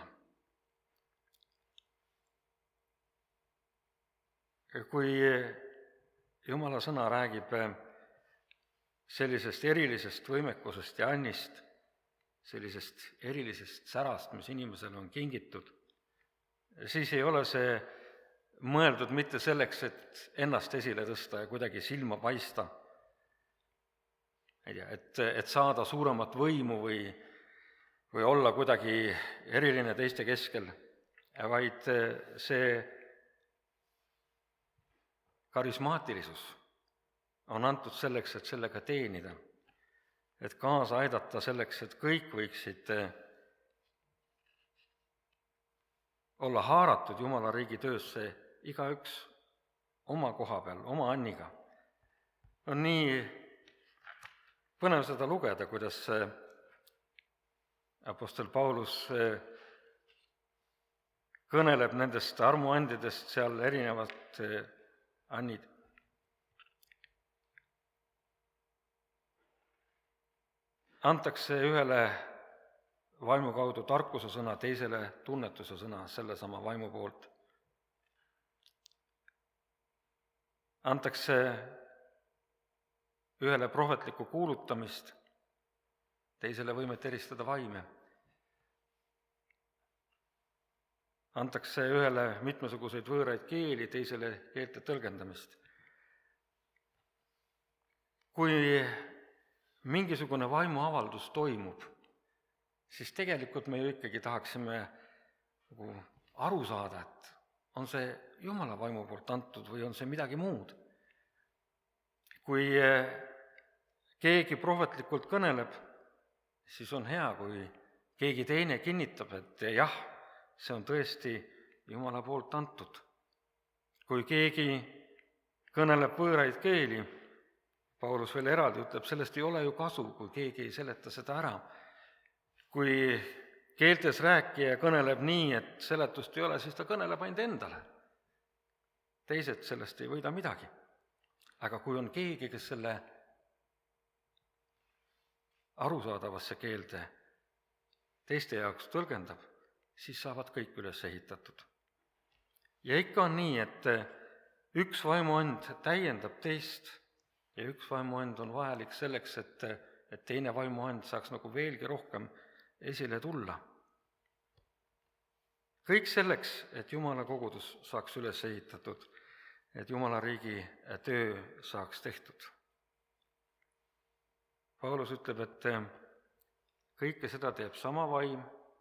Kui Jumala sõna räägib sellisest erilisest võimekusest ja annist, sellisest erilisest särast, mis inimesele on kingitud, siis ei ole see mõeldud mitte selleks, et ennast esile tõsta ja kuidagi silma paista, et saada suuremat võimu või olla kuidagi eriline teiste keskel, vaid see karismaatilisus on antud selleks, et sellega teenida, et kaasa aidata selleks, et kõik võiksid olla haaratud Jumala riigi töösse, igaüks oma koha peal, oma anniga. On nii põnev seda lugeda, kuidas apostel Paulus kõneleb nendest armuandidest, seal erinevad annid. Antakse ühele vaimu kaudu tarkuse sõna, teisele tunnetuse sõna sellesama vaimu poolt. Antakse ühele prohvetlikku kuulutamist, teisele võimet eristada vaime. Antakse ühele mitmesuguseid võõraid keeli, teisele keelte tõlgendamist. Kui mingisugune vaimuavaldus toimub, siis tegelikult me ju ikkagi tahaksime nagu aru saada, et on see Jumala vaimu poolt antud või on see midagi muud. Kui keegi prohvetlikult kõneleb, siis on hea, kui keegi teine kinnitab, et jah, see on tõesti Jumala poolt antud. Kui keegi kõneleb võõraid keeli, Paulus veel eraldi ütleb, sellest ei ole ju kasu, kui keegi ei seleta seda ära. Kui keeltes rääkija kõneleb nii, et seletust ei ole, siis ta kõneleb ainult endale. Teised sellest ei võida midagi. Aga kui on keegi, kes selle arusaadavasse keelde teiste jaoks tõlgendab, siis saavad kõik üles ehitatud. Ja ikka on nii, et üks vaimuand täiendab teist ja üks vaimuand on vajalik selleks, et teine vaimuand saaks nagu veelgi rohkem esile tulla. Kõik selleks, et Jumala kogudus saaks üles ehitatud, et Jumala riigi töö saaks tehtud. Paulus ütleb, et kõike seda teeb sama vaim,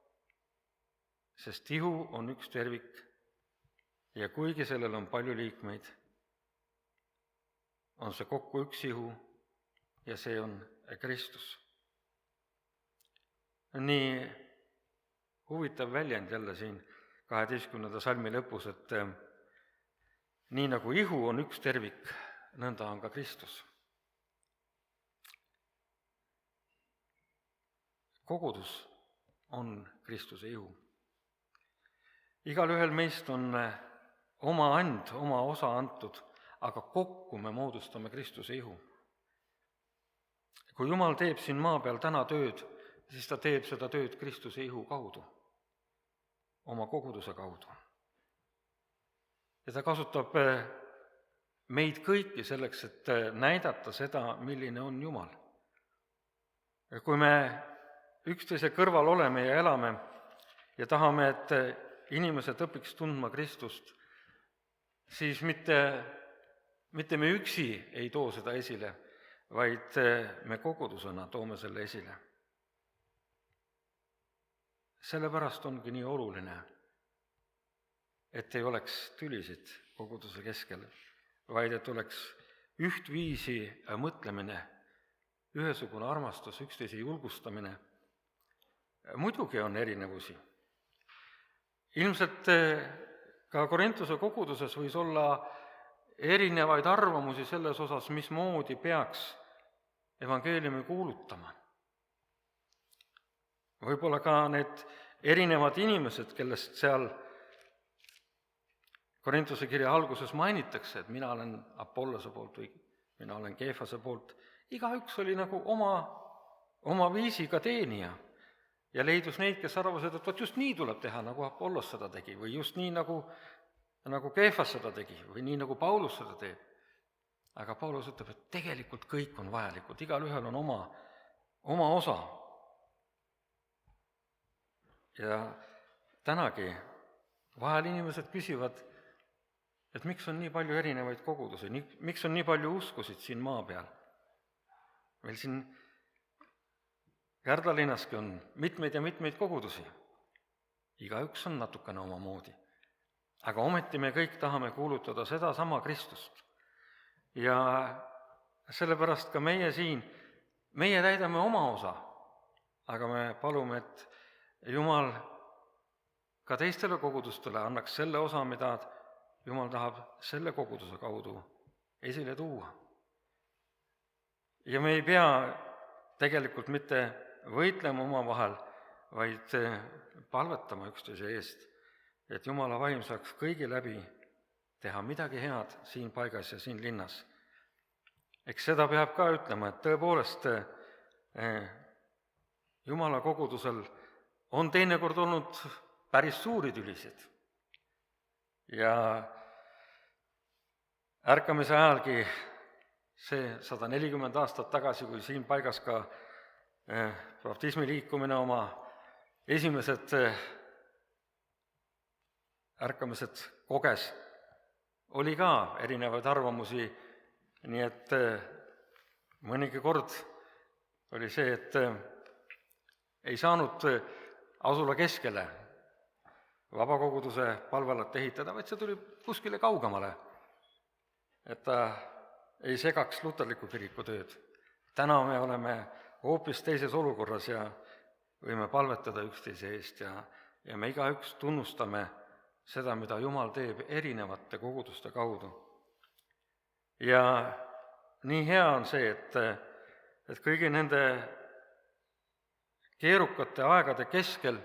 sest ihu on üks tervik ja kuigi sellel on palju liikmeid, on see kokku üks ihu ja see on Kristus. Nii huvitav väljend jälle siin 12. salmi lõpus, et nii nagu ihu on üks tervik, nõnda on ka Kristus. Kogudus on Kristuse ihu. Igal ühel meist on oma and, oma osa antud, aga kokku me moodustame Kristuse ihu. Kui Jumal teeb siin maa peal täna tööd, siis ta teeb seda tööd Kristuse ihu kaudu, oma koguduse kaudu. Ja ta kasutab meid kõiki selleks, et näidata seda, milline on Jumal. Ja kui me üksteise kõrval oleme ja elame ja tahame, et inimesed õpiks tundma Kristust, siis mitte me üksi ei too seda esile, vaid me kogudusena toome selle esile. Sellepärast ongi nii oluline, et ei oleks tülisid koguduse keskel, vaid et oleks ühtviisi mõtlemine, ühesugune armastus, üksteise julgustamine. Muidugi on erinevusi. Ilmselt ka Korintuse koguduses võis olla erinevaid arvamusi selles osas, mismoodi peaks evangeeliumi kuulutama. Võib-olla ka need erinevad inimesed, kellest seal Korintuse kirja alguses mainitakse, et mina olen Apollose poolt või mina olen Keefase poolt, igaüks oli nagu oma viisiga teenija ja leidus neid, kes arvasid, et just nii tuleb teha, nagu Apollos seda tegi või just nii, nagu Keefas seda tegi või nii, nagu Paulus seda teeb. Aga Paulus ütleb, et tegelikult kõik on vajalikud, igal ühel on oma osa. Ja tänagi vahel inimesed küsivad, et miks on nii palju erinevaid kogudusi, miks on nii palju uskusid siin maa peal. Meil siin Kärdlalinnaski on mitmeid ja mitmeid kogudusi. Igaüks on natukene omamoodi. Aga ometi me kõik tahame kuulutada seda sama Kristust. Ja sellepärast ka meie siin, meie täidame oma osa, aga me palume, et Jumal ka teistele kogudustele annaks selle osa, mida Jumal tahab selle koguduse kaudu esile tuua. Ja me ei pea tegelikult mitte võitlema omavahel, vaid palvetama üksteise eest, et Jumala vaim saaks kõigi läbi teha midagi head siin paigas ja siin linnas. Eks seda peab ka ütlema, et tõepoolest Jumala kogudusel on teinekord olnud päris suuri tülisid. Ja ärkamise ajalgi see 140 aastat tagasi, kui siin paigas ka baptismi liikumine oma esimesed ärkamised koges, oli ka erinevaid arvamusi, nii et mõnigi kord oli see, et ei saanud asula keskele vabakoguduse palvelat ehitada, vaid see tuli kuskile kaugemale, et ta ei segaks luterliku kiriku tööd. Täna me oleme hoopis teises olukorras ja võime palvetada üksteise eest ja me igaüks tunnustame seda, mida Jumal teeb erinevate koguduste kaudu. Ja nii hea on see, et kõigi nende keerukate aegade keskel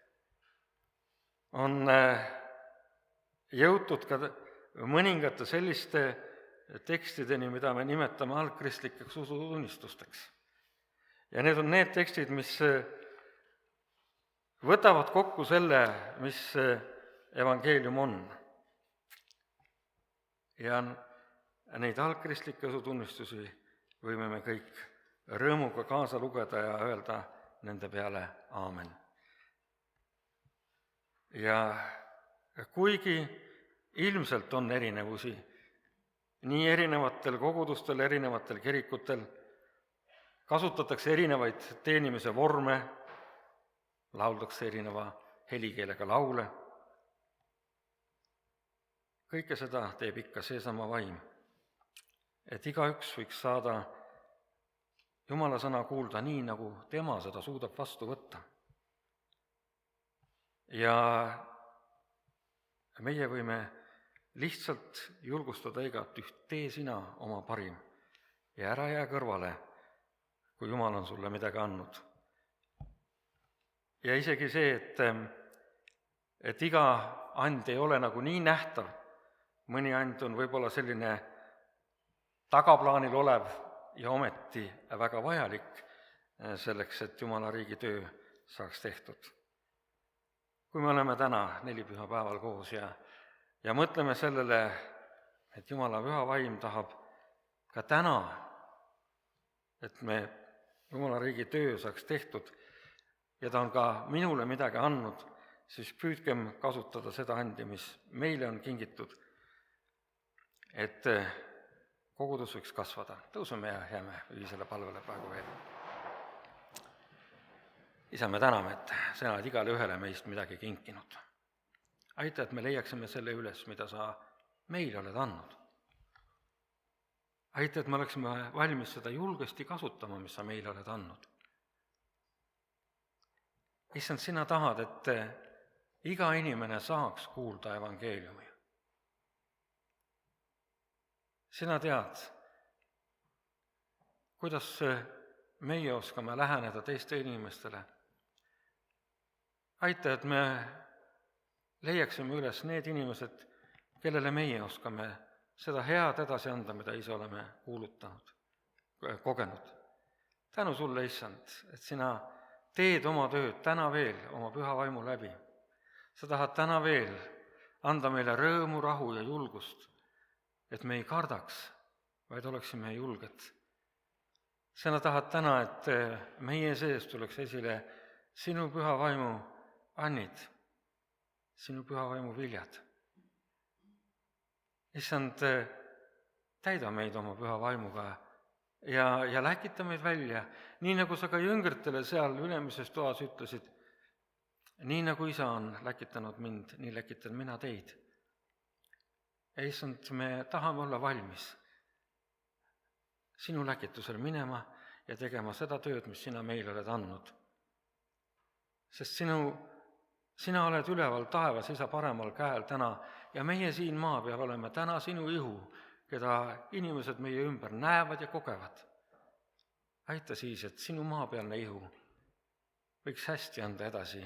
on jõutud ka mõningate selliste tekstideni, mida me nimetame algkristlikeks usutunnistusteks. Ja need on need tekstid, mis võtavad kokku selle, mis evangeelium on. Ja neid algkristlikke usutunnistusi võime me kõik rõõmuga kaasa lugeda ja öelda nende peale aamen. Ja kuigi ilmselt on erinevusi, nii erinevatel kogudustel, erinevatel kirikutel, kasutatakse erinevaid teenimise vorme, lauldakse erineva helikeelega laule, kõike seda teeb ikka seesama vaim, et igaüks võiks saada Jumala sõna kuulda nii, nagu tema seda suudab vastu võtta. Ja meie võime lihtsalt julgustada igat üht, tee sina oma parim ja ära jää kõrvale, kui Jumal on sulle midagi andnud. Ja isegi see, et iga and ei ole nagu nii nähtav, mõni and on võib-olla selline tagaplaanil olev ja ometi väga vajalik selleks, et Jumala riigi töö saaks tehtud. Kui me oleme täna nelipühapäeval koos ja mõtleme sellele, et Jumala püha vaim tahab ka täna, et me Jumala riigi töö saaks tehtud ja ta on ka minule midagi andnud, siis püüdkem kasutada seda andi, mis meile on kingitud, et kogudus võiks kasvada. Tõuseme ja jääme ühisele palvele praegu veel. Isa, me täname, et sa oled igale ühele meist midagi kinkinud. Aita, et me leiaksime selle üles, mida sa meile oled andnud. Aita, et me oleksime valmis seda julgesti kasutama, mis sa meile oled andnud. Issand, sina tahad, et iga inimene saaks kuulda evangeeliumi. Sina tead, kuidas meie oskame läheneda teiste inimestele. Aita, et me leiaksime üles need inimesed, kellele meie oskame seda head edasi anda, mida ise oleme kuulutanud, kogenud. Tänu sulle, issand, et sina teed oma tööd täna veel oma püha vaimu läbi. Sa tahad täna veel anda meile rõõmu, rahu ja julgust, et me ei kardaks, vaid oleksime julged. Sina tahad täna, et meie sees tuleks esile sinu püha vaimu annid, sinu püha vaimu viljad. Issand, täida meid oma püha vaimuga ja läkita meid välja, nii nagu sa ka jüngritele seal ülemises toas ütlesid, nii nagu isa on läkitanud mind, nii läkitan mina teid. Ja issand, me tahame olla valmis sinu läkitusel minema ja tegema seda tööd, mis sina meile oled andnud. Sest sinu sina oled üleval taevas, isa paremal käel täna ja meie siin maa peal oleme täna sinu ihu, keda inimesed meie ümber näevad ja kogevad. Aita siis, et sinu maapealne ihu võiks hästi anda edasi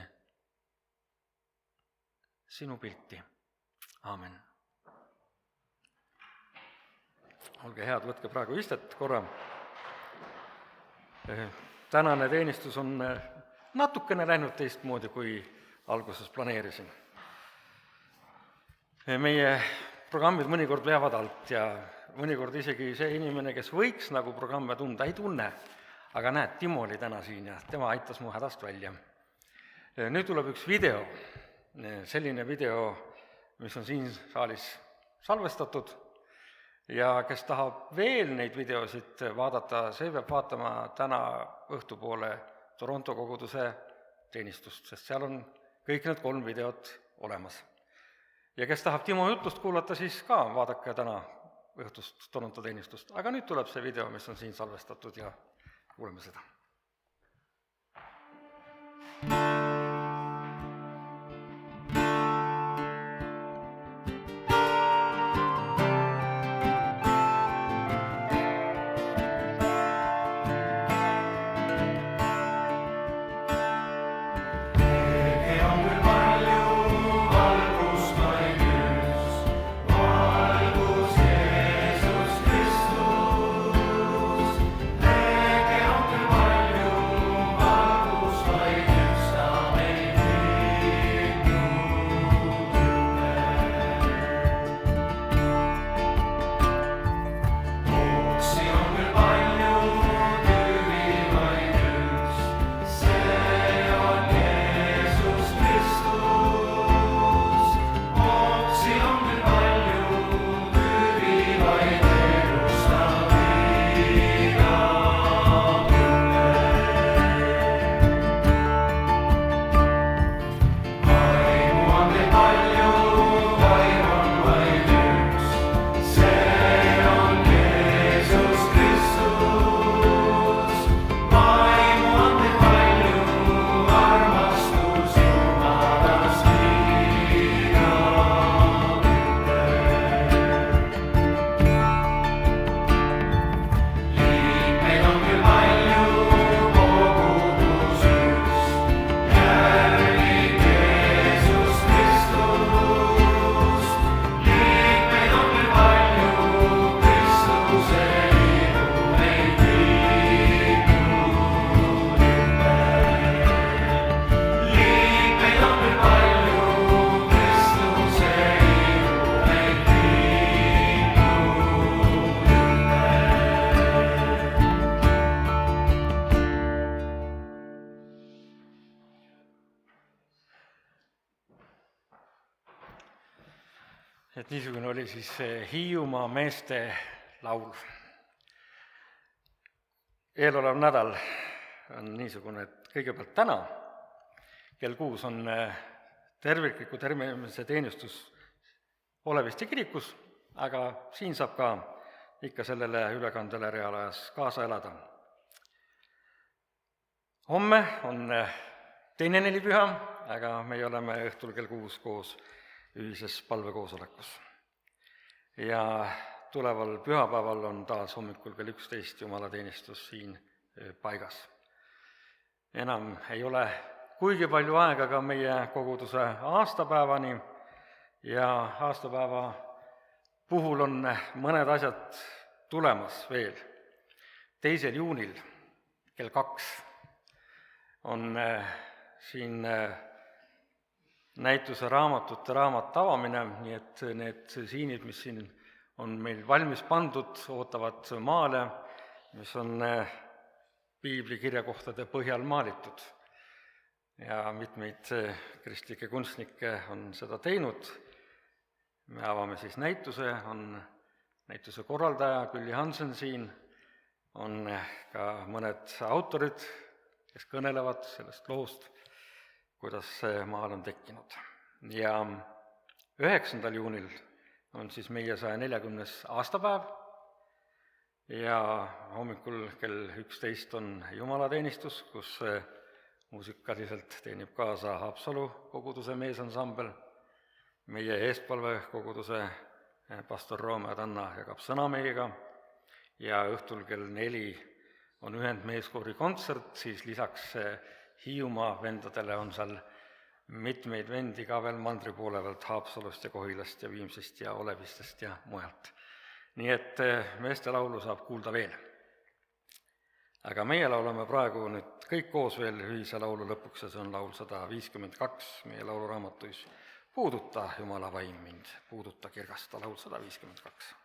sinu pilti. Aamen. Olge head, võtke praegu istet korra. Tänane teenistus on natukene läinud teistmoodi, kui alguses planeerisin. Meie programmid mõnikord veavad alt ja mõnikord isegi see inimene, kes võiks nagu programme tunda, ei tunne. Aga näed, Timo oli täna siin ja tema aitas mu hädast välja. Nüüd tuleb üks video, selline video, mis on siin saalis salvestatud ja kes tahab veel neid videosid vaadata, see peab vaatama täna õhtupoole Toronto koguduse teenistust, sest seal on kõik need 3 videot olemas. Ja kes tahab Timo jutust kuulata, siis ka vaadake täna õhtust Toronto teenistust. Aga nüüd tuleb see video, mis on siin salvestatud ja kuuleme seda. Et niisugune oli siis Hiiumaa meeste laul. Eelolev nädal on niisugune, et kõigepealt täna kell 6 on tervikliku tervimise teenistus Olevisti kirikus, aga siin saab ka ikka sellele ülekandele reaalajas kaasa elada. Homme on teine nelipüha, aga meie oleme õhtul kell 6 koos ühises palvekoosolekus. Ja tuleval pühapäeval on taas hommikul kell 11 jumalateenistus siin paigas. Enam ei ole kuigi palju aega ka meie koguduse aastapäevani ja aastapäeva puhul on mõned asjad tulemas veel. 2. juunil kell 2 on siin näituse raamatute raamat avamine, nii et need siinid, mis siin on meil valmis pandud, ootavad maale, mis on piibli kirjakohtade põhjal maalitud. Ja mitmeid kristlikke kunstnikke on seda teinud. Me avame siis näituse, on näituse korraldaja Külli Hansen siin, on ka mõned autorid, kes kõnelevad sellest loost, kuidas see maal on tekkinud. Ja 9. juunil on siis meie 140. aastapäev ja hommikul kell 11 on jumalateenistus, kus muusikaliselt teenib kaasa Haapsalu koguduse meesansambel, meie eestpalve koguduse pastor Rooma Tanna jagab sõna meiega ja õhtul kell 4 on ühendmeeskoori kontsert, siis lisaks Hiiumaa vendadele on seal mitmeid vendi ka veel mandri poole pealt, Haapsalust ja Kohilast ja Viimsist ja Olevistest ja mujalt. Nii et meestelaulu saab kuulda veel. Aga meie laulame praegu nüüd kõik koos veel ühise laulu lõpuks ja see on laul 152 meie lauluraamatus Puuduta, Jumala vaim mind, puuduta, kirgasta, laul 152.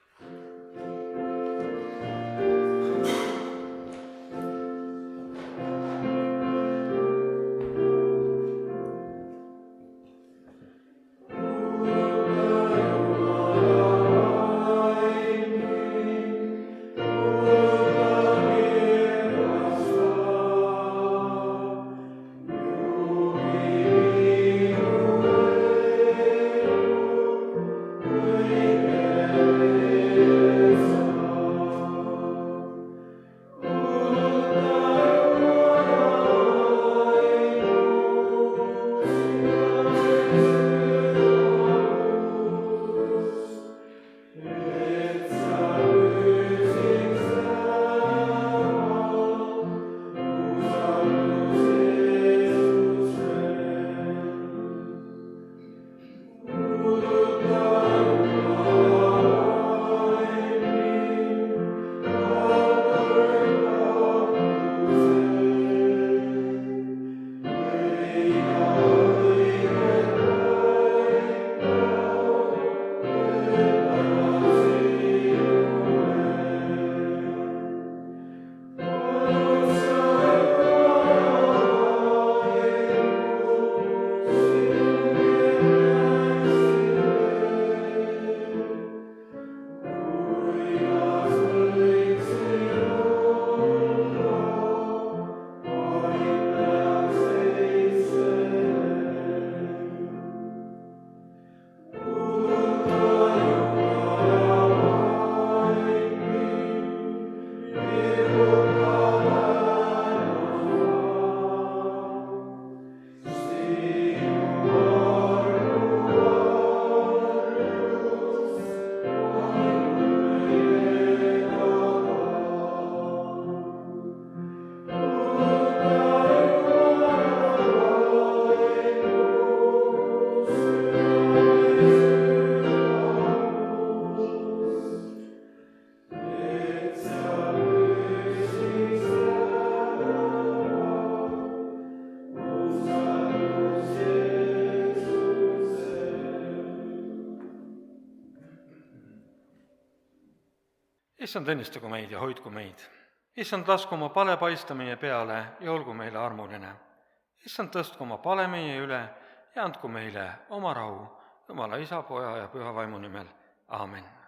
Issand, õnnistagu meid ja hoidku meid. Issand, lasku oma pale paista meie peale ja olgu meile armuline. Issand, tõstku oma pale meie üle ja andku meile oma rahu, Jumala Isa, Poja ja Püha Vaimu nimel. Aamen.